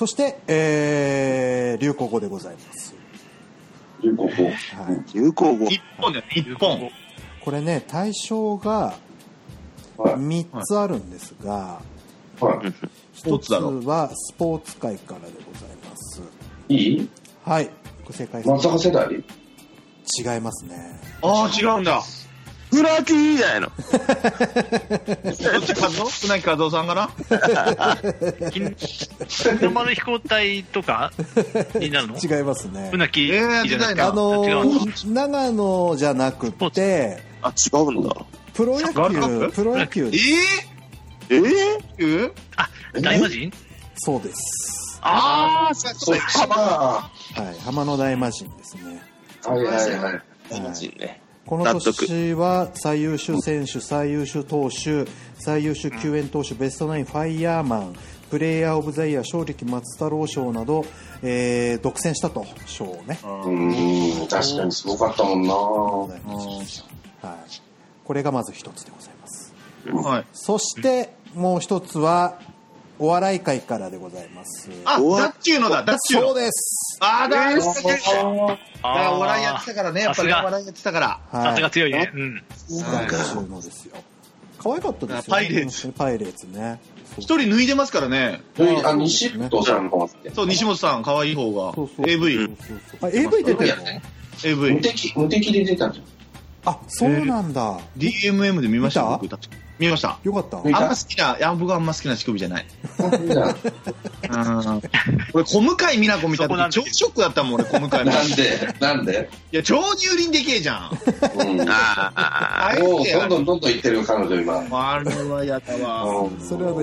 そして、流行語でございます。 流行語。 はい。 流行語。 日本だよ、日本。 これね、対象が3つあるんですが、 はい。 1つはスポーツ界からでございます。 いい？ はい。ご正解。 松坂世代？ 違いますね。 ああ、違うんだ。 船木じゃないの。 どっち船木和夫さんかな。 日の丸飛行隊とかになるの？ 違いますね。 船木じゃなくて、 長野じゃなくて、 あ、違うんだ。 プロ野球。 あ、大魔神？ そうです。 ああ、 そうか。 はい、浜の大魔神ですね。 はいはいはい。 大魔神ね。 この年は最優秀選手、最優秀投手、最優秀救援投手、ベストナイン、ファイヤーマン、プレイヤーオブザイヤー、正力松太郎賞など、独占したと賞をね。 確かにすごかったもんな。 はい。これがまず一つでございます。 はい。 そしてもう一つはお笑い界からでございます。 あ、ダッチューのだ、ダッチューの。 そうです。 あー、だからお笑いやってたからね、やっぱりお笑いやってたから。 さすが強いね。うん。 ダッチューのですよ。可愛かったですよ。 パイレーツね。 一人脱いでますからね。 西本さんの方って。 そう、西本さん、可愛い方が。AV。 AV 出てるの？ AV。 無敵で出たんじゃん。 あ、そうなんだ。 DMM で見ました？僕見ました。 よかった。 あんま好きな、僕はあんま好きな乳首じゃない。俺、小向井美奈子見た時超ショックだったもん、俺、小向井。 なんでいや、超乳輪でけえじゃん。 どんどん言ってる彼女今。 あれはやったわ。 それは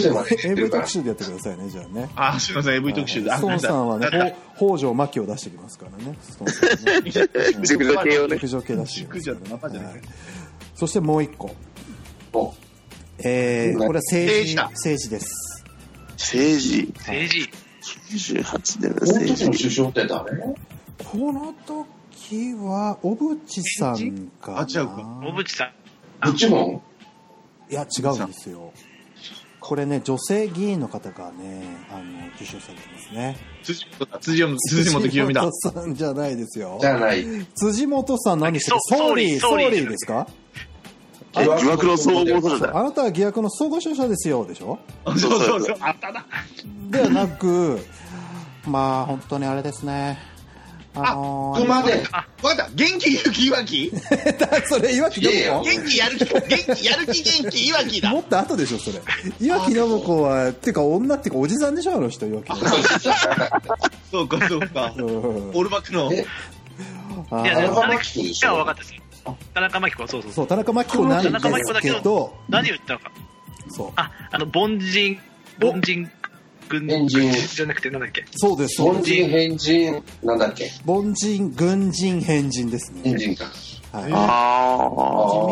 AV 特集でやってくださいね、じゃあね。 あ、すいません、AV 特集で。 ストーンさんはね、北条真希を出してきますからね。ストーンさんね。 熟女系をね。 熟女系出してきますからね。そしてもう一個。これは政治です。 政治。98年の政治。 この時の首相って誰？ この時は小渕さんかな。 あ、違うか。 小渕さん。一問？ いや違うんですよ。これね、女性議員の方がね、受賞されてますね。 辻元清美だ。 辻元さんじゃないですよ。 じゃない。 辻元さん何してる？総理ですか？ 疑惑の総合者だ。 あなたは疑惑の総合者ですよでしょ？ そうあったな。 ではなく、まあ本当にあれですね。 熊で。 わかった。元気勇気いわき。 それいわき信子。 元気やる気いわきだ。 もっと後でしょそれ。いわき信子はっていうか女っていうかおじさんでしょあの人いわき。 そうか。オールバックの。 いや田中真紀子は分かったですよ。田中真紀子そう。 田中真紀子なんですけど何言ったのか。 そう。 凡人軍人じゃなくてなんだっけ。 そうです。 凡人変人なんだっけ。 凡人軍人変人ですね。 変人か。 はい。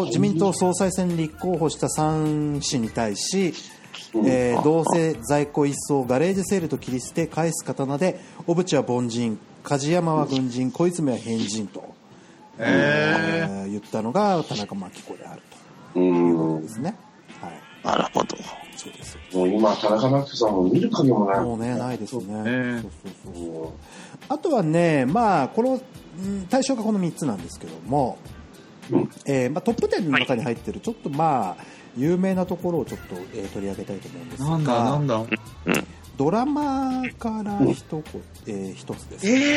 自民党総裁選に立候補した3氏に対し、どうせ在庫一掃ガレージセールと切り捨て返す刀で小渕は凡人、梶山は軍人、小泉は変人と、言ったのが田中真紀子であるということですね。はい。 なるほど。 そうです。 もう今田中真紀子さんも見る影もない。 もうねないですね。そう。あとはね、まあこの対象がこの3つなんですけども、トップ10の中に入ってるちょっとまあ有名なところをちょっと、取り上げたいと思うんですが、 なんだ。 ドラマから一つです。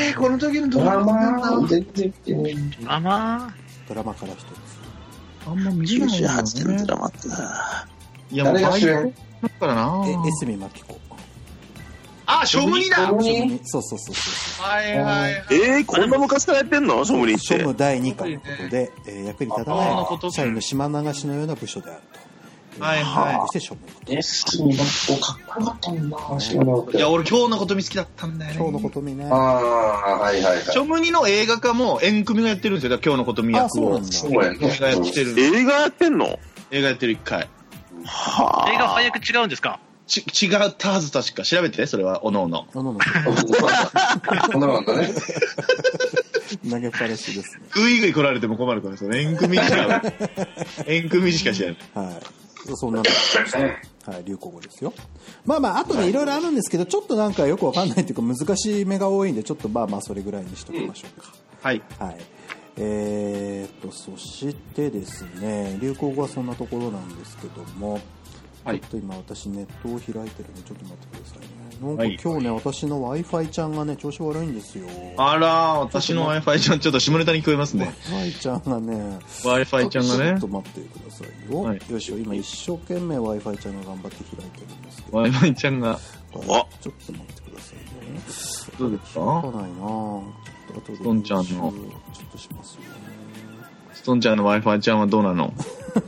この時のドラマ全然ドラマから一つ。 あんま見れない 98年のドラマってな。 いや、誰が主演だからな。 江角真紀子。 あ、庶務にだ。 そう。 はい。 こんな昔からやってんの？庶務にって。 庶務第2課のことで、役に立たない社員の島流しのような部署であると。そして庶務。 かっこよかったもんな。 いや、俺今日のことみ好きだったんだよね。 今日のことみね。 はい。 庶務にの映画化も縁組がやってるんですよ。今日のことみ役を。 そうやね。 映画やってる。 映画やってんの？ 映画やってる1回。 映画配役違うんですか？ 違ったはず確か。調べて、それは、おのおの。 おのおのだね。 投げっぱなしですね。 ぐいぐい来られても困るから、その縁組しか知らない。 はい。そんなの。 はい、流行語ですよ。まあまあ、あとね、いろいろあるんですけど、ちょっとなんかよくわかんないというか、難しい目が多いんで、ちょっとまあまあ、それぐらいにしときましょうか。 はい。 はい。そしてですね、流行語はそんなところなんですけども、ちょっと今私ネットを開いてるんで、ちょっと待ってくださいね。なんか今日ね、私の Wi-Fi ちゃんがね、調子悪いんですよ。 あら、私の Wi-Fi ちゃん、ちょっと下ネタに聞こえますね。 Wi-Fi ちゃんがね、 Wi-Fi ちゃんがね。 ちょっと待ってくださいよ。よいしょ、今一生懸命 Wi-Fi ちゃんが頑張って開いてるんですけど。 Wi-Fi ちゃんが。 ちょっと待ってくださいね。 どうですか？ 開かないなぁ。 ストンちゃんの。 ちょっとしますよね。 ストンちゃんの Wi-Fi ちゃんはどうなの？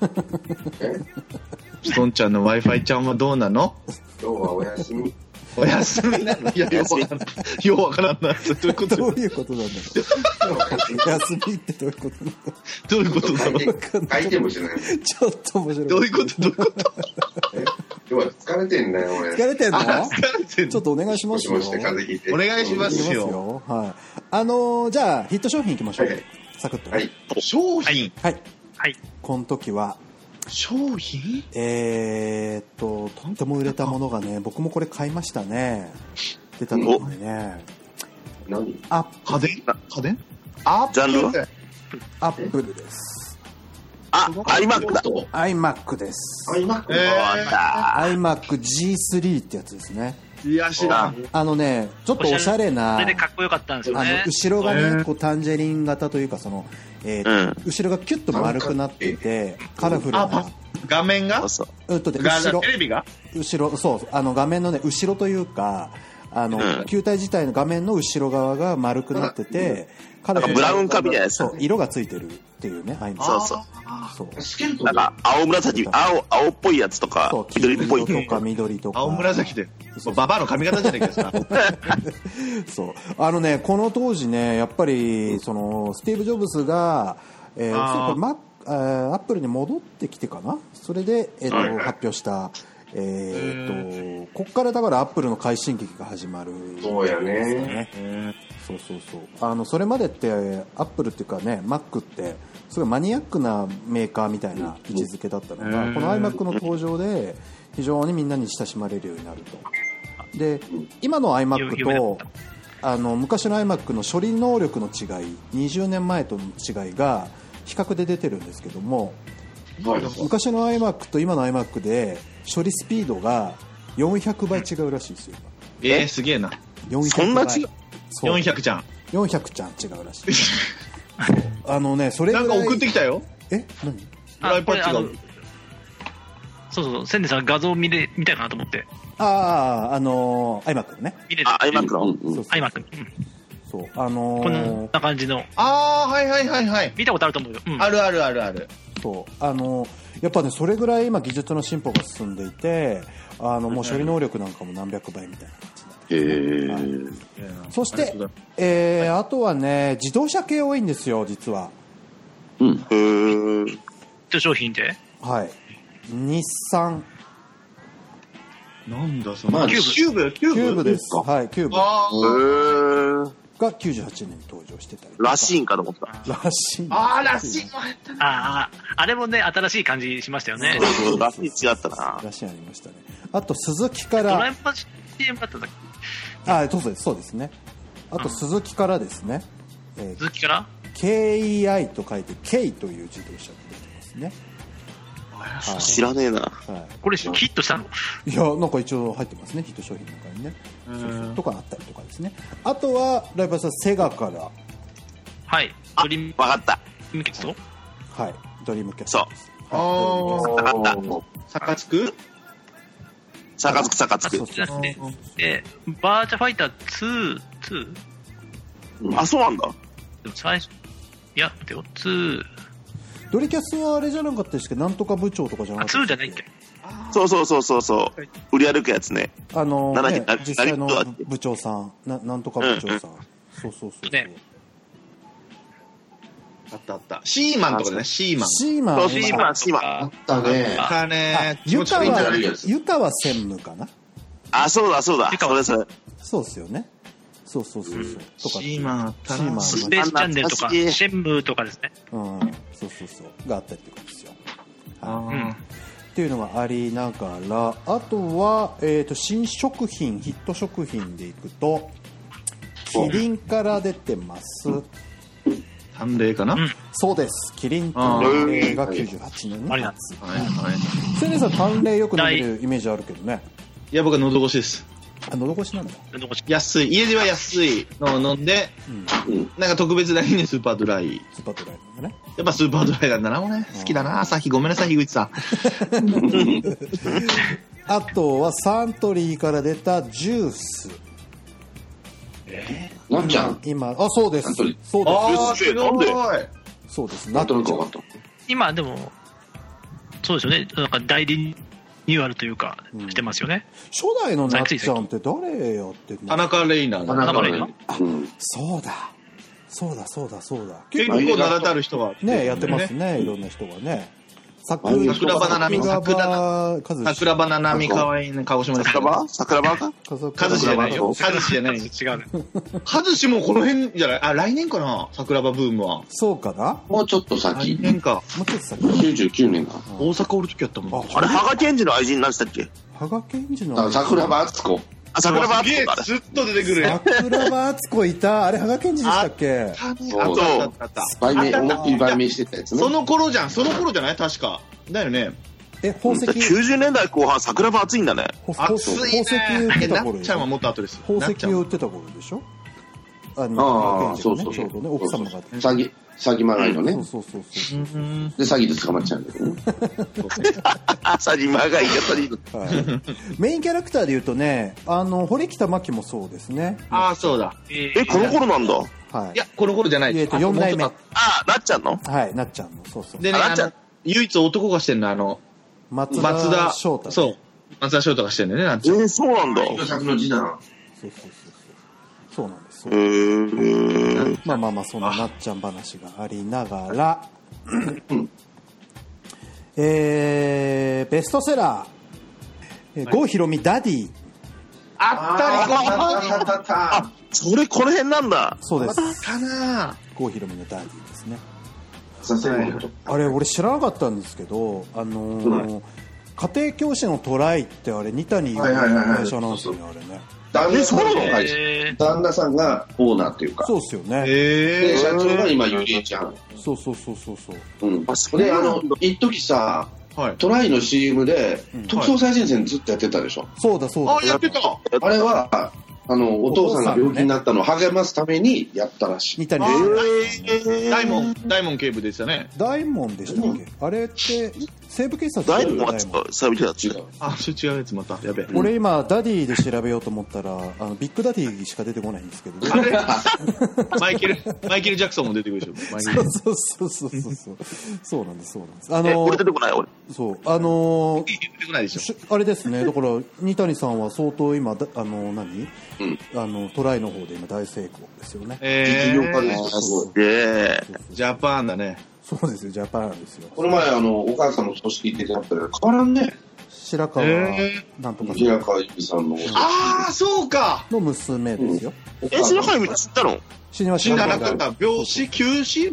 ストンちゃんの Wi-Fi ちゃんはどうなの？ 今日はお休み。 お休みなの？いや、ようわからんな。どういうことどういうことなんだろう。休みってどういうことなんだろう。 どういうことだろう。 書いてもしない。 ちょっと面白い。 どういうこと？どういうこと？ 今日は疲れてんだよ、俺。 疲れてんの？ 疲れてんの？ ちょっとお願いしますよ。 もしもして風邪ひいて。 お願いしますよ。 はい。じゃあ、ヒット商品いきましょう。サクッと。 はい。 商品？ はい。 はい。 この時は、 商品？ とっても売れたものがね、僕もこれ買いましたね。出た時にね。 何？ 家電？ ジャンルはアップルです。 iMac だ。 iMac です。 iMac。 iMac G3 ってやつですね。 いや、知らん。 ちょっとおしゃれな、 それでかっこよかったんですよね。 後ろがね、こうタンジェリン型というか、後ろがキュッと丸くなってて、カラフルな。 画面が？ テレビが？ 後ろ、そう、画面のね、後ろというか、球体自体の画面の後ろ側が丸くなってて、 なんかブラウン化みたいなやつ。 そう、色がついてるっていうね、 そうそう。 そう。 なんか青紫、青っぽいやつとか、緑っぽいとか緑とか。 青紫で。ババアの髪型じゃないですか。 そう。この当時ね、やっぱり、スティーブ・ジョブズが、アップルに戻ってきてかな、それで、発表した、こっからだからアップルの快進撃が始まる、ね。 そうやね。 そう。それまでって、アップルっていうかね、Mac って、すごいマニアックなメーカーみたいな位置づけだったのが、この iMac の登場で、非常にみんなに親しまれるようになると。で、今の iMac と、昔の iMac の処理能力の違い、20年前との違いが、比較で出てるんですけども、昔の iMac と今の iMac で処理スピードが400倍違うらしいですよ。 すげえな。 そんな違う ？400ちゃん。 400ちゃん違うらしい。それぐらい。 なんか送ってきたよ。 何？ そう、千年さん画像見たいかなと思って。 iMac のね。 iMac の。 iMac。 そう。 こんな感じの。 はい。 見たことあると思うよ。 ある。 そう。やっぱね、それぐらい今技術の進歩が進んでいて、もう処理能力なんかも何百倍みたいな感じになってます。そして、あとはね、自動車系多いんですよ、実は。 ヒット商品で？ はい。日産。 なんだそのキューブです。はい、キューブ。が98年に登場してたり。 らしいんかと思った。 らしい。 らしいの入ったな。あれもね、新しい感じしましたよね。 らしい違ったな。 らしいありましたね。あと、鈴木から。 ドラえもん CM だったんだっけ？ そうですね。あと、鈴木からですね。 鈴木から KEI と書いて K という自動車が出てますね。 知らねえな。 これヒットしたの？ いや、なんか一応入ってますね、ヒット商品の中にね。そうとかあったりとかですね。あとは、ライバーさん、セガから。 はい。 わかった。 ドリームキャスト？ はい。ドリームキャストです。 わかった。 サカツク。 で、バーチャファイター2？ そうなんだ。 でも最初、いや、待てよ、2。 ドリキャスはあれじゃなかったですけど、なんとか部長とかじゃなかった 2じゃないっけ？ そう。売り歩くやつね。 実際の部長さん、なんとか部長さん。そうね。 あった。シーマンとかね、シーマン。 シーマン。 あったね。 湯川専務かな？ そうだ。それ。 そうですよね。そう。とか。シーマンあったな。 スペースチャンネルとか、シェンムーとかですね。 そう。があったりとかですよ。 っていうのがありながら、あとは、新食品、ヒット食品でいくとキリンから出てます。 淡麗かな、 そうです。キリン淡麗が98年の夏。千年さん淡麗よく飲めるイメージあるけどね。 いや僕は喉越しです。 喉越しなんだ。 安い、家では安いのを飲んで、なんか特別な日にスーパードライ。 スーパードライなんだね。 やっぱスーパードライなんだな、もうね。好きだな、さっきごめんなさい、樋口さん。 あとはサントリーから出たジュース。 なっちゃん今、そうです。そうです。 あー、すごい。 そうです。 なんとなく分かった。 今、でも、そうですよね。なんか代理ニューアルというか、してますよね。 初代のなっちゃんって誰やってるの？ 田中レイナー。 田中レイナー？ そうだ。そうだ。 結構名だたる人が。 ね、やってますね。いろんな人がね。 桜庭ななみ、桜庭ななみかわいいね、鹿児島です。 桜庭か和志じゃないよ。和志じゃない。違うね。和志もこの辺じゃない？あ、来年かな？桜庭ブームは。 そうかな？ もうちょっと先。 来年か。 もうちょっと先。 99年か。 大阪おる時やったもん。 あれ、羽賀健二の愛人何したっけ？ 羽賀健二の。 桜庭敦子。 桜庭敦子か。 ずっと出てくるやん。 桜庭敦子いた。あれ羽賀健二でしたっけ？ あった。 売名、思いっきり売名してたやつね。 その頃じゃない確か。だよね。 宝石。 90年代後半、桜庭熱いんだね。 熱いね。 宝石売ってた頃。 なっちゃんはもっと後です。 宝石を売ってた頃でしょ？ そう。 ちょうどね、奥様が。 詐欺まがいのね。 そう。で、 詐欺で捕まっちゃうんだけどね。 詐欺まがいがメインキャラクターで言うとね、堀北真希もそうですね。 ああ、そうだ。 この頃なんだ。 はい。 いや、この頃じゃない。 4代目。 なっちゃんの？ はい、なっちゃんの。そう。 でね、唯一男がしてんの、松田翔太。そう。松田翔太がしてんだよね、なっちゃん。 そうなんだ。 作の次男。 そうなんです。まあ、そんななっちゃん話がありながら、ベストセラー、郷ひろみダディ。 あったり、 それこの辺なんだ。 そうです。 郷ひろみのダディですね。 あれ俺知らなかったんですけど、家庭教師のトライってあれ二谷の会社なんですよね、あれね。 旦那さんがオーナーっていうか。 そうっすよね。 で、社長が今ゆりえちゃん。 そう。 で、一時さ、トライの CM で特捜最前線ずっとやってたでしょ。 そうだ。 あ、やってた。 あれはお父さんが病気になったのを励ますためにやったらしい。 大門警部ですよね。 大門でしたっけ？あれって西部警察。 大門は西部警察違う。 あ、それ違うやつまた。やべえ。 俺今ダディで調べようと思ったらビッグダディしか出てこないんですけど。 マイケル・ジャクソンも出てくるでしょ。 そうなんです。 俺出てこない俺。 そう出てこないでしょ。 あれですね。だから二谷さんは相当今トライの方で今大成功ですよね。 実業家です。 ジャパンだね。 そうですよ、ジャパンですよ。 この前お母さんの組織ってやったら変わらんね。 白川なんとか白川由美さんのそうかの娘ですよ。 白川由美知ったの？ 死ななかった。病死休止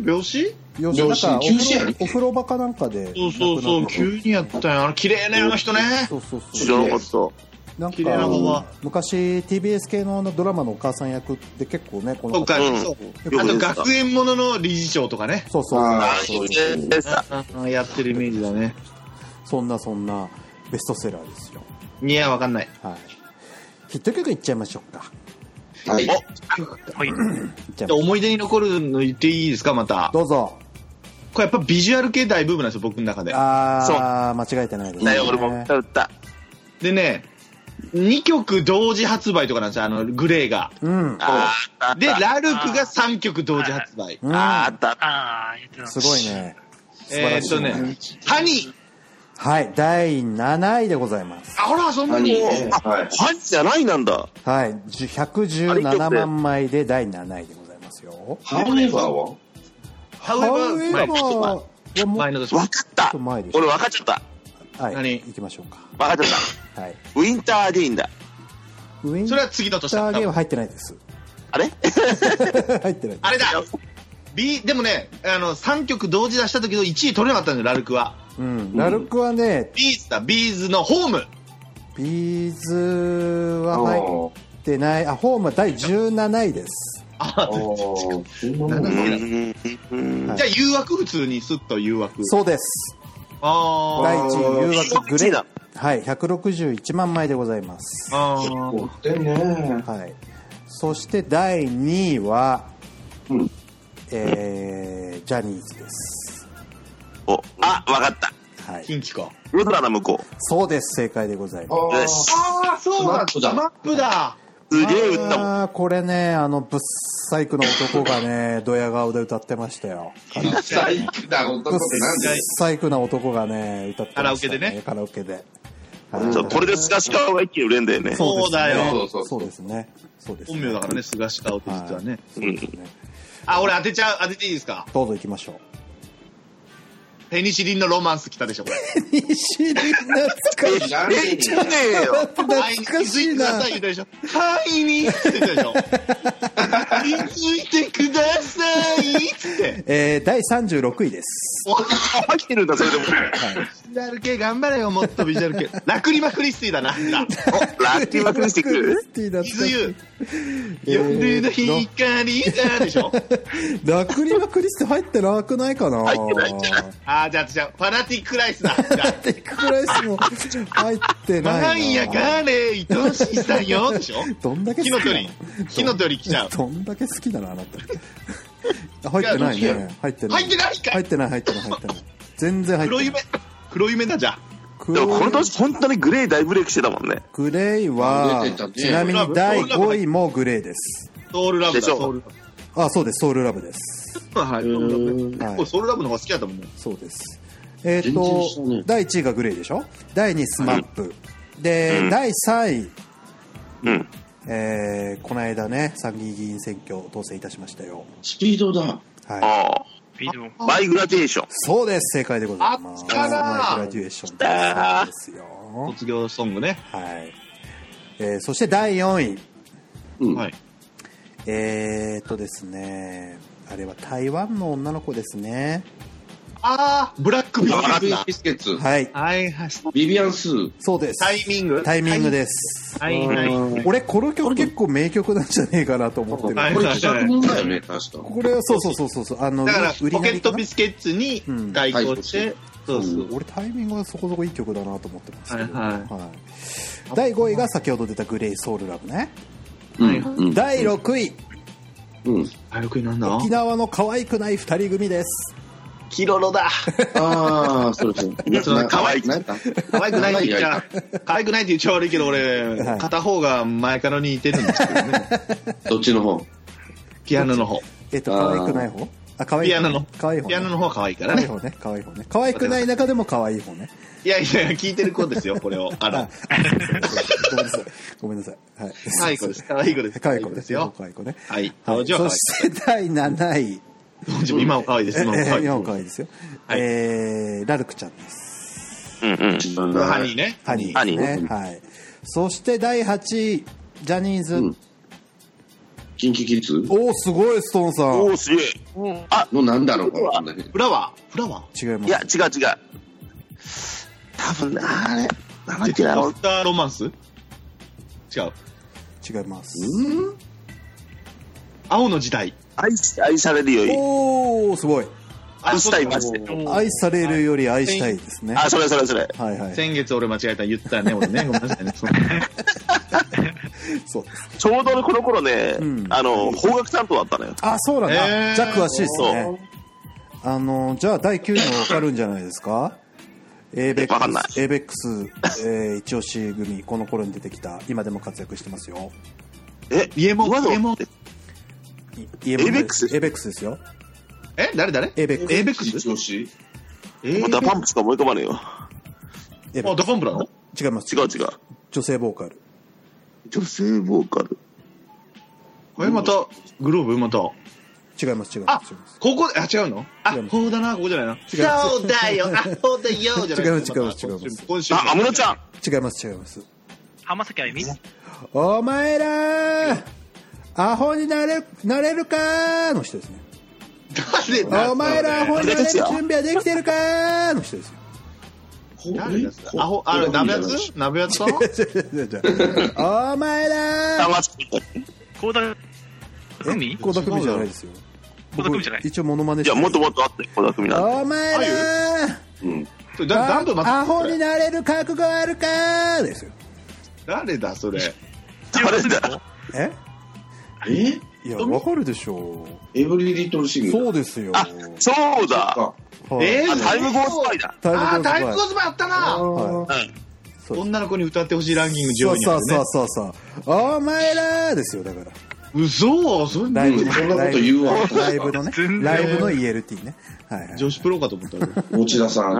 お風呂場かなんかで。 そう急にやったよ。綺麗な人ね。 そう知らなかった。 なんか昔 TBS 系のドラマのお母さん役で結構ね、このあと学園ものの理事長とかね。 そうやってるイメージだね。 そんなベストセラーですよ。 いや、わかんない。 ヒット曲いっちゃいましょうか。 はい。思い出に残るの言っていいですか、また。 どうぞ。 これやっぱビジュアル系大ブームなんですよ、僕の中で。 間違えてないですね。 俺も歌った。 でね、2曲同時発売とかなんですよ、グレーが。で、ラルクが3曲同時発売。 すごいね。 ハニー。 はい、第7位でございます。 ほら、そんなに。 ハニーじゃないなんだ。 はい、117万枚で第7位でございますよ。 ハウエバーは？ ハウエバーは前の年。 分かった。俺分かっちゃった。 はい、行きましょうか。 分かっちゃった。はい。ウィンターゲインだ。 それは次の年だ。 ウィンターゲインは入ってないです。 あれ？ 入ってない。 あれだ。でもね、3曲同時出した時の1位取れなかったんだよ、ラルクは。 うん、ラルクはね、 ビーズのホーム。 ビーズは入ってない。ホームは第17位です。 17位。じゃあ誘惑普通にスッと誘惑。 そうです。第1位誘惑グレー。はい、161万枚でございます。 はい。 そして第2位は、ジャニーズです。 わかった。 はい。 近畿か。 ウルトラの向こう。 そうです、正解でございます。 そうだ、スマップだ。 すげえ歌もん。 これね、ぶっ細工な男がね、ドヤ顔で歌ってましたよ。 ぶっ細工な男ってなんで？ ぶっ細工な男がね、歌ってましたね。 カラオケでね。 カラオケで。 これで菅氏顔が一気に売れんだよね。 そうだよ。 そうですね。そうです。 本名だからね、菅氏顔って実はね。 そうですね。 俺当てていいですか？ どうぞ行きましょう。 ペニシリンのロマンス来たでしょ、これ。 ペニシリン懐かしい。懐かしいな。 はいについてください言ったでしょ。はいについてくださいについてくださいって。 第36位です。 入ってるんだ、それでも。 ビジュアル系頑張れよ、もっとビジュアル系。ラクリマクリスティだな。 ラクリマクリスティだ。 水湯。夜の光だでしょ。 ラクリマクリスティ入ってなくないかな。 入ってないんじゃない？ じゃあファナティックライスだ。 ファナティックライスも入ってないな。 なんやかれ愛しさよでしょ。 どんだけ好きなの？ 火の鳥来ちゃう。 どんだけ好きだな、あなた。入ってないね。入ってない。入ってない。全然入ってない。 黒夢だじゃ。 でもこの年本当にグレー大ブレイクしてたもんね。 グレイはちなみに第5位もグレーです。 ソウルラブだ。 そうです、ソウルラブです。 はい、ソウルラブの方が好きだったもんね。 そうです。第1位がグレイでしょ。第2位スマップで、第3位、この間ね、参議院議員選挙当選いたしましたよ。 スピードだ。 はい。バイグラデュエーション。 そうです、正解でございます。バイグラデュエーションですよ。 卒業ソングね。 はい。そして第4位。 はい。 ですね、あれは台湾の女の子ですね。 ブラックビスケッツ。 はい。 ビビアンスー。 そうです。 タイミングです。 俺この曲結構名曲なんじゃねえかなと思ってる。 これ企画もんだよね、確か。 これはそう。 だからポケットビスケッツに対抗して、 俺タイミングはそこそこいい曲だなと思ってますけど。第5位が先ほど出たグレイソウルラブね。第6位。 第6位なんだ？ 沖縄の可愛くない2人組です。 キロロだ。 そうですね。 可愛くないって言っちゃ悪いけど、俺、片方が前から似てるんですけどね。 どっちの方？ ピアノの方。 可愛くない方？ ピアノの。 可愛い方。 ピアノの方は可愛いからね。 可愛い方ね。可愛くない中でも可愛い方ね。 いや、聞いてる子ですよ、これを。 ごめんなさい。はい。 可愛い子です。可愛い子です。 可愛い子ですよ。可愛い子ね。 はい。 そして第7位。 今も可愛いです。 今も可愛いですよ。ラルクちゃんです。 ハニーね。 ハニーね。はい。そして第8位、ジャニーズ。 キンキキッズ。 すごい、ストーンさん。 すげえ。 なんだろう、 フラワー違います。 いや、違う。多分、あれ、なんだっけな。 ドクターロマンス？違います。 青の時代。 愛されるより。 すごい。 愛したいマジで。 愛されるより愛したいですね。 それ。 はい。 先月俺間違えた言ったね、俺ね。ごめんなさいね。 そうです。 ちょうどこの頃ね、邦楽担当だったのよ。 そうなんだ。じゃあ詳しいですね。じゃあ第9位もわかるんじゃないですか。ABEX 一押し組、この頃に出てきた、今でも活躍してますよ。 イエモ ABEXですよ。 誰 ABEX 一押し？ ダパンプしか思い浮かばねえよ。 ダパンプなの？ 違います。 違う。 女性ボーカル。 またグローブまた。 違います。 ここ違うの？そうだな、ここじゃないな。そうだよ、そうだよじゃない。 違います。 安室ちゃん。 違います。 浜崎あゆみ。 お前らアホになれるかの人ですね。お前らアホになれる準備はできてるかの人ですよ。 誰ですか？アホ、鍋やつ鍋やつかなお前ら倖田來未倖田來未じゃないですよ。 倖田來未じゃない。 一応モノマネいや、もっともっとあって、倖田來未なんお前らアホになれる覚悟あるかーですよ。 誰だ、それ。 誰だいや、わかるでしょエブリリトルシング。 そうですよ。 あ、そうだ。 タイムゴースパイだ。 タイムゴースパイあったな。女の子に歌ってほしいランキング上位にあるね。 そう。お前らですよ、だから。 嘘そんなこと言うわ。 ライブのね。ライブの ELT ね。 女子プロかと思ったら。 持田さん。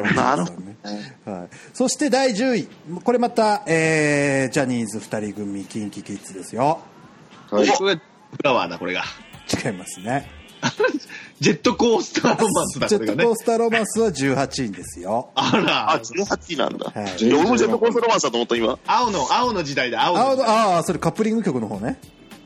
そして第10位。これまた、ジャニーズ2人組、キンキキッズですよ。 これ、フラワーだ、これが。 違いますね。 ジェットコースターロマンスだ、 ジェットコースターロマンスは18位ですよ。 あら。 18位なんだ。俺もジェットコースターロマンスだと思った、今。 青の時代だ、 ああ、それカップリング曲の方ね。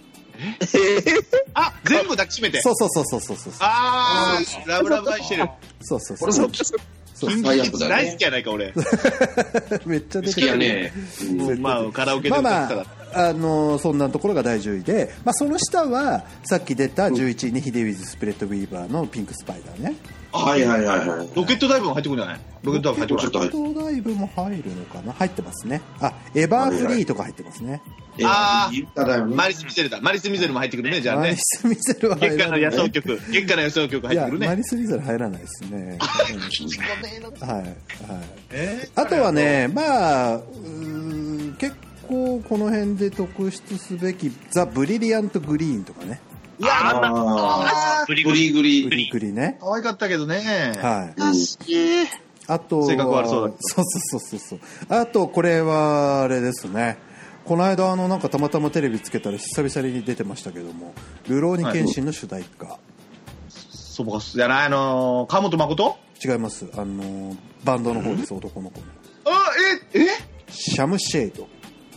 あ、全部抱きしめて。 そう。 あー、ラブラブ愛してる。 そう。 これも大好きやないか、俺。 めっちゃ出て好きやね。 まあ、カラオケで歌ったら。 そんなところが第10位で、その下はさっき出た11位にヒデウィズ・スプレッドウィーバーのピンクスパイダーね。 はい。 ロケットダイブも入ってくるんじゃない？ロケットダイブ入ってくる。 ロケットダイブも入るのかな？入ってますね。エバーフリーとか入ってますね。 マリス・ミゼルだ。マリス・ミゼルも入ってくるね、じゃあね。 マリス・ミゼルは入らない。 月下の予想曲入ってくるね。 マリス・ミゼル入らないですね。はい。あとはね、結構この辺で特筆すべきザ・ブリリアント・グリーンとかね。 グリグリね。 可愛かったけどね。 はい。あと、 性格悪そうだ。 そう。あと、これはあれですね。この間なんかたまたまテレビつけたら久々に出てましたけども、ルローニケンシンの主題歌。 そうか、じゃない川本誠？ 違います。バンドの方です、男の子の。シャムシェード。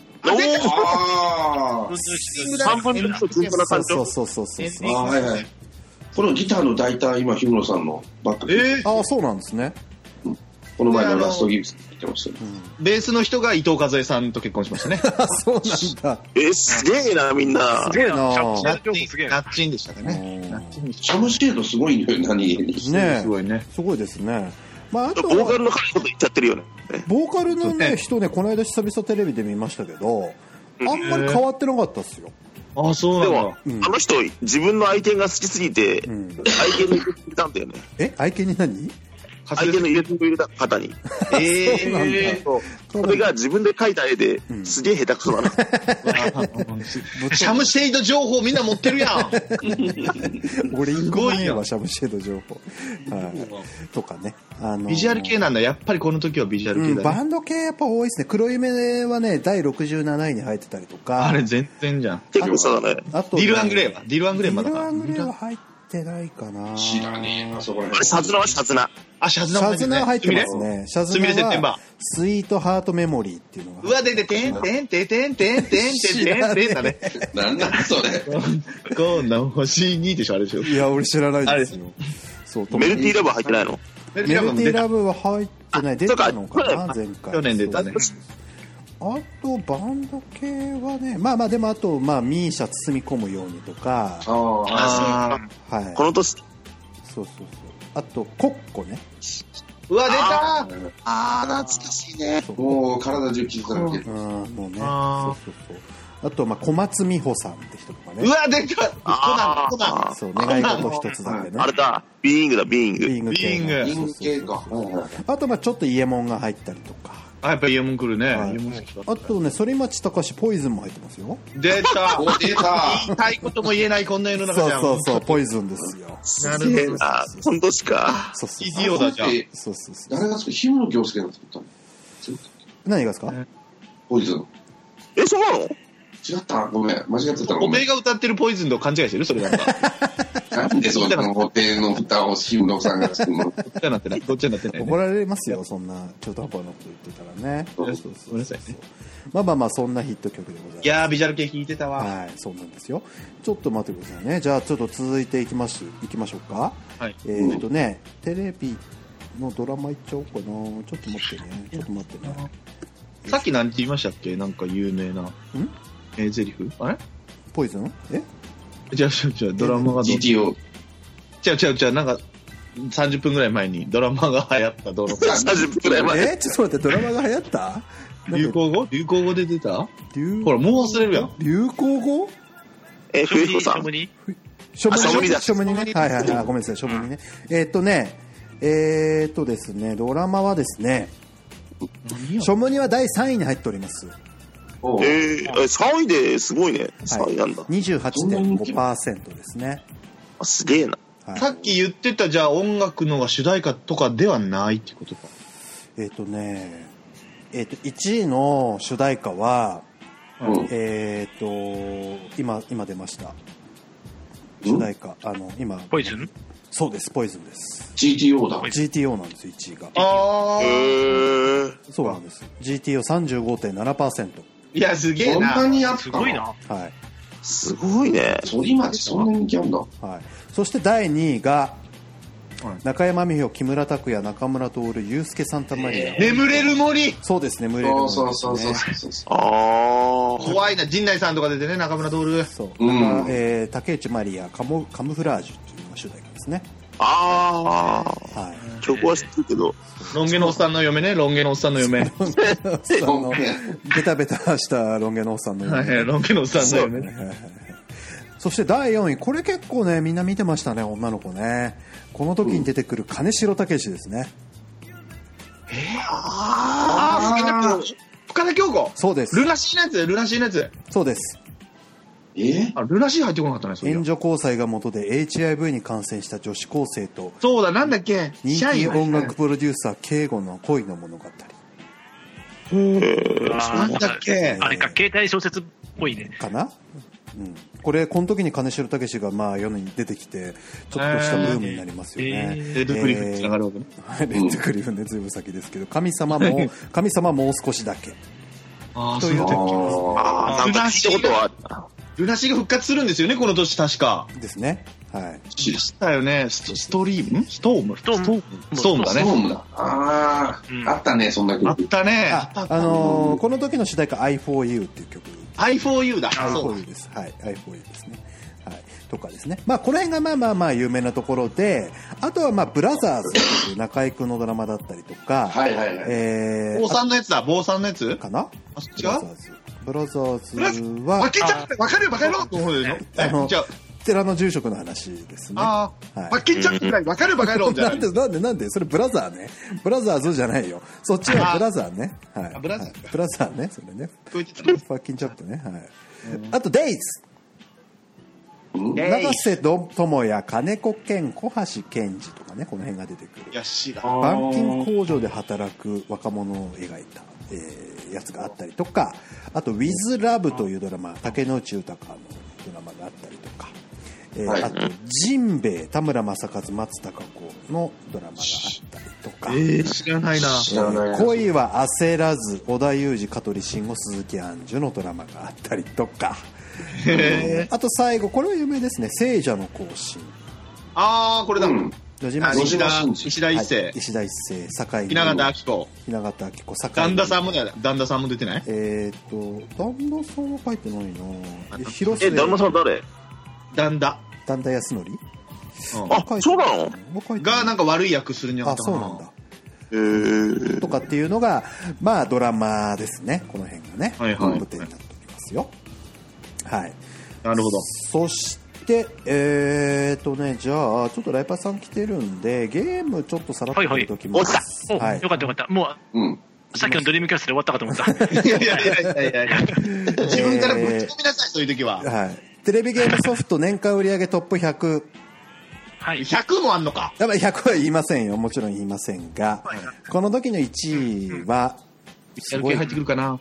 3分の1純子な感じ。 そう。 はい。このギターの大体今日村さんのバック。 そうなんですね。 この前のラストギブスって言ってました。 ベースの人が伊藤和恵さんと結婚しましたね。 そうなんだ。 すげえな、みんな。 すげえな。 ナッチンでしたね。 シャムシェードすごいね、何気に。 ね、 すごいね。 すごいですね。 あとボーカルの彼こと言っちゃってるよね。 ボーカルのね、人ね、この間久々テレビで見ましたけど、あんまり変わってなかったっすよ。 あ、そうなんだ。 でも、あの人、自分の愛犬が好きすぎて、愛犬に入れたんだよね。 愛犬に何？ 愛犬の入れてくれた方に。 そうなんだ。 それが自分で描いた絵で、すげえ下手くそなの。 シャムシェイド情報みんな持ってるやん。 俺一個もねえわ、シャムシェード情報。とかね。 ビジュアル系なんだ。やっぱりこの時はビジュアル系だね。 バンド系やっぱ多いですね。黒夢はね、第67位に入ってたりとか。 あれ全然じゃん。 結構そうだね。 あとディル・アングレイは？ディル・アングレイまだか。 ディル・アングレイは入ってないかな。 知らねえな、そこら辺。 シャズナはシャズナ。 シャズナは入ってますね。シャズナはスイートハートメモリーっていうのが。 うわ、でてんだね。 なんだそれ。 こんな星にでしょ、あれでしょ。 いや、俺知らないですよ。 メルティーラブ入ってないの？ メルティーラブは入ってない。出たのかな、前回。 去年出たね。 あとバンド系はね、でもあとミーシャ包み込むようにとか。 はい。この年。 そう。あとコッコね。 うわ、出た。 懐かしいね。 もう体中傷だらけ。 もうね。そう。あと小松美穂さんって人とかね。 うわ、出た。コナン。 そう、願い事一つだけね。 あれだ。ビーイングだ、ビーイング。 ビーイング系か。 あとちょっとイエモンが入ったりとか。 やっぱりイエモン来るね。 あとね、反町隆史ポイズンも入ってますよ。 出た。言いたいことも言えないこんな世の中じゃん。 そう、ポイズンですよ。 なるほど。この年か。 そう。 イディオだじゃん。 そう。 誰が作る？日村京介が作ったの？ 何がですか？ ポイズン。 そうなの？ 違った？ごめん、間違ってたらおめえが歌ってるポイズンと勘違いしてる？それなんか。 なんでそんなホテルの蓋を日村さんが作るの？ ごっちゃになってない。 怒られますよ、そんな中途半端なこと言ってたらね。 ごめんなさいね。 そんなヒット曲でございます。 いやー、ビジュアル系弾いてたわ。 はい、そうなんですよ。ちょっと待ってくださいね。じゃあちょっと続いていきましょうか。 はい。 テレビのドラマいっちゃおうかな。ちょっと待ってね。 さっき何て言いましたっけ？なんか有名な。ゼリフ？あれ？ ポイズン？ じゃあドラマが GTO。 違う、なんか、30分ぐらい前にドラマが流行ったドラマ。 30分ぐらい前。 ちょっと待って、ドラマが流行った？ 流行語で出た？ほら、もう忘れるやん。 流行語？ 冬彦さん。 書務にね。はい、ごめんなさい、書務にね。ですね、ドラマはですね、書務には第3位に入っております。 3位ですごいね。3位なんだ。 28.5% ですね。 すげえな。 さっき言ってた、じゃあ音楽のが主題歌とかではないってことか。 1位の主題歌は、今出ました。主題歌、今。 ポイズン？ そうです、ポイズンです。 GTO だ。 GTO なんですよ、1位が。そうなんです。GTO 35.7%。 いや、すげえな。 そんなにやったすごいな。 はい。 すごいね。 反町そんなに人気あるんだ。 はい。そして第2位が、中山美穂、木村拓哉、中村徹、ユースケ・サンタマリア。 眠れる森。 そうです、眠れる森。 そう。 怖いな、陣内さんとか出てね、中村徹。 そう。竹内まりや、カムフラージュというのが主題歌ですね。はい。 曲は知ってるけど。 ロン毛のおっさんの嫁ね、ロン毛のおっさんの嫁。 ベタベタしたロン毛のおっさんの嫁。 はい、ロン毛のおっさんの嫁。 そして第4位、これ結構ね、みんな見てましたね、女の子ね。この時に出てくる金城武史ですね。深田恭子。そうです。 ルナシーのやつ。 そうです。 ルナシー入ってこなかったね、それ。 援助交際が元で HIV に感染した女子高生と、 そうだ、なんだっけ、 人気音楽プロデューサー圭吾の恋の物語。 なんだっけ、 あれか、携帯小説っぽいね。 かな。これこの時に金城武史が世に出てきてちょっとしたブームになりますよね。 レッドクリフにつながるわけね。 レッドクリフね、ずいぶん先ですけど、神様もう少しだけという時なんか聞いたことはあった。 ルナシーが復活するんですよね、この年確か。 ですね。はい。 したよね。ストームだね。 ストームだ。あったね、そんな曲。 あったね。 この時の主題歌 I for You っていう曲。 I for You だ。 I for You です。はい。I for You ですね。はい。とかですね。この辺がまあ有名なところで、あとはブラザーズという中居君のドラマだったりとか。 はい。 坊さんのやつだ。坊さんのやつかな。 違う？ ブラザーズは。 わかるバカ野郎と思うよ。じゃあ。 寺の住職の話ですね。 バッキンチャップぐらい分かるバカ野郎じゃない。 なんでそれブラザーね。ブラザーズじゃないよ。そっちはブラザーね。はい。ブラザーね。それね。バッキンチャップね。はい。あとデイズ。永瀬智也、金子健、小橋健二とかね、この辺が出てくる。板金工場で働く若者を描いたやつがあったりとか、あと With Love というドラマ、竹野内豊のドラマがあったりとか。あとジンベエ、田村正和、松たか子のドラマがあったりとか、 知らないな。 恋は焦らず、織田裕二、香取慎吾、鈴木杏樹のドラマがあったりとか、あと最後、これは有名ですね、聖者の行進。 これだ。 石田一世、坂井、 雛形明子、旦那さんも出てない？ 旦那さんは書いてないな。 旦那さん誰？ 旦那康則。 そうなの？ がなんか悪い役するんじゃなかったかな。 そうなんだ。とかっていうのがドラマですね。この辺がね、トップ10になっておりますよ。はい。 なるほど。 そしてじゃあちょっとライパーさん来てるんでゲームちょっとさらっと入れときます。 よかった。もうさっきのドリームキャストで終わったかと思った。 いや。自分からぶち込みなさい、そういう時は。 はい。テレビゲームソフト年間売上トップ100。 はい。 100もあんのか。 やっぱり100は言いませんよ。もちろん言いませんが、この時の1位は、 ビジュアル系入ってくるかな。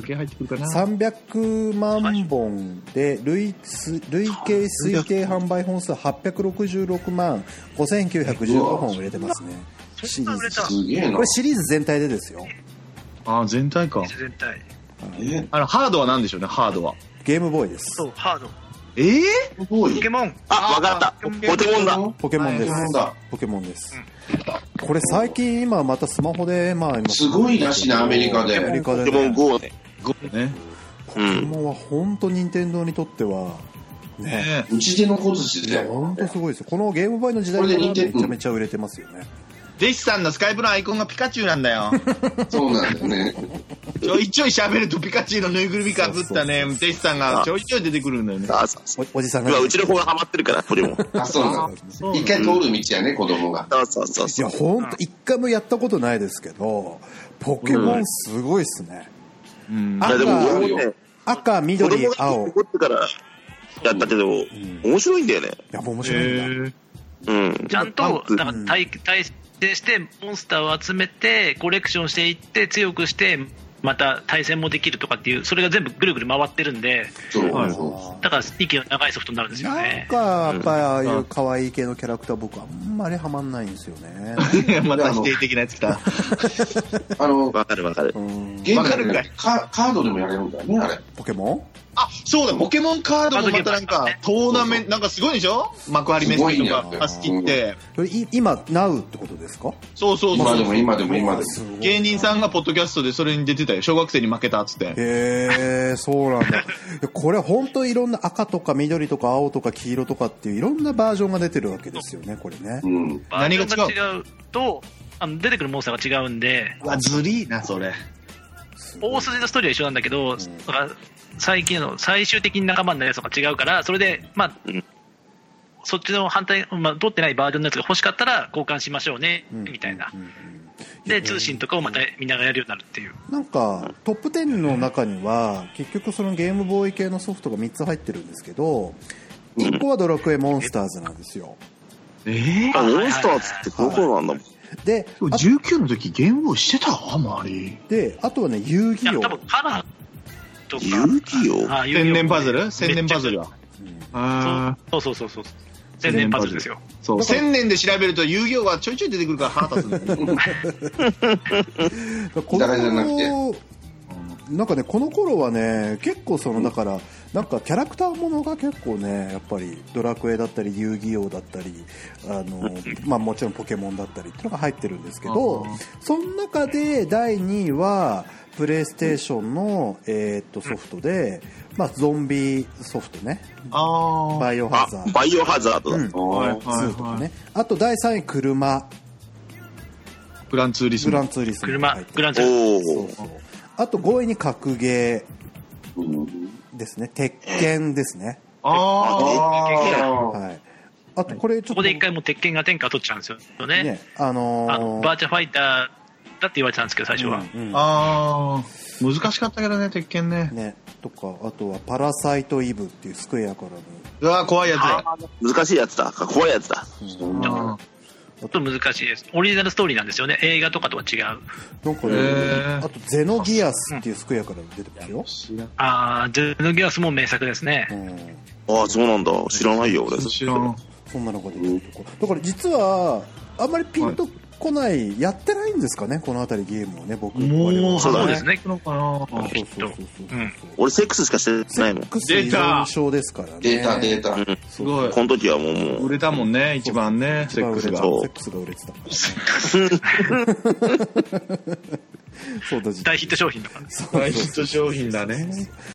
300万本で累計推定販売本数866万5915本売れてますね。シリーズ。これシリーズ全体でですよ。 全体か。 全体。 ハードは何でしょうね、ハードは。 ゲームボーイです。 そう、ハード。 ポケモン。 わかった。ポケモンだ。 ポケモンです。ポケモンです。これ最近今またスマホで、 すごいらしいな、アメリカで。 ポケモン GO ね。 ポケモンは本当任天堂にとっては、ね。 うちでの小槌で。 本当すごいですよ。このゲームボーイの時代でめちゃめちゃ売れてますよね。 デシさんのスカイプのアイコンがピカチュウなんだよ。 そうなんだよね。 ちょいちょい喋るとピカチュウのぬいぐるみかぶったね、デシさんがちょいちょい出てくるんだよね。 おじさんが。 うちの子がハマってるから、ポケモン。 そうなんです。一回通る道やね、子供が。 そう。 いや、ほんと、一回もやったことないですけど、ポケモンすごいっすね。赤、緑、青。 子供がってからやったけど、面白いんだよね。 いや、もう面白いんだ。 ちゃんと、対戦してモンスターを集めてコレクションしていって強くしてまた対戦もできるとかっていう、それが全部ぐるぐる回ってるんで、だから息の長いソフトになるんですよね。 なんかやっぱりああいう可愛い系のキャラクター僕あんまりハマんないんですよね。 また否定的なやつ来た。 わかる。 ゲームでカードでもやれるんだよね、あれ。 ポケモン？ そうだ、ポケモンカードもまたなんかトーナメントなんかすごいでしょ？幕張メッセとか貸し切って。 今ナウってことですか？ そう。 今でも。 芸人さんがポッドキャストでそれに出てたよ。小学生に負けたっつって。 へえ、そうなんだ。これ本当いろんな赤とか緑とか青とか黄色とかっていういろんなバージョンが出てるわけですよね、これね。 何が違うと出てくるモンスターが違うんで。 ずりーなそれ。 大筋のストーリーは一緒なんだけど、最近の最終的に仲間になるやつが違うから、それでそっちの反対、取ってないバージョンのやつが欲しかったら交換しましょうね、みたいな。で通信とかをまたみんながやるようになるっていう。 なんかトップ10の中には結局そのゲームボーイ系のソフトが3つ入ってるんですけど、1個はドラクエモンスターズなんですよ。 モンスターズってここなんだもん。 で 19の時ゲームボーイしてた周りで、あとはね遊戯王。 多分カラーとか遊戯王千年パズルはそう千年パズルですよ。 そう1000年で調べると遊戯王はちょいちょい出てくるから腹立つんだよ。 なんかね、この頃はね結構だからなんかキャラクターものが結構ねやっぱりドラクエだったり遊戯王だったりもちろんポケモンだったりっていうのが入ってるんですけど、その中で第2位はプレイステーションのソフトで、ゾンビソフトね。バイオハザード。 バイオハザードだ。 2とかね。あと第3位車。 グランツーリスモ。 グランツーリスモ。 あと5位に格ゲーですね。鉄拳ですね。はい。あとこれちょっとここで一回も鉄拳が天下取っちゃうんですよね。バーチャファイターだって言われてたんですけど最初は。 難しかったけどね、鉄拳ね。 とか、あとはパラサイトイブっていうスクエアからの。 うわ、怖いやつだ。 難しいやつだ。怖いやつだ。 ちょっと難しいです。オリジナルストーリーなんですよね。映画とかとは違う。 なんかね、あとゼノギアスっていうスクエアから出てますよ。 ゼノギアスも名作ですね。 そうなんだ。知らないよ、俺。 知らん。そんなのが出てるとこ。だから実は、あんまりピンと来ない、やってないんですかね、このあたりゲームをね、僕。 もう、そうですね。 俺、セックスしかしてないもん。 セックス依存症ですからね。 データ。 すごい。 この時はもう。 売れたもんね、一番ね、セックスが。 セックスが売れてたからね。 大ヒット商品だから。 大ヒット商品だね。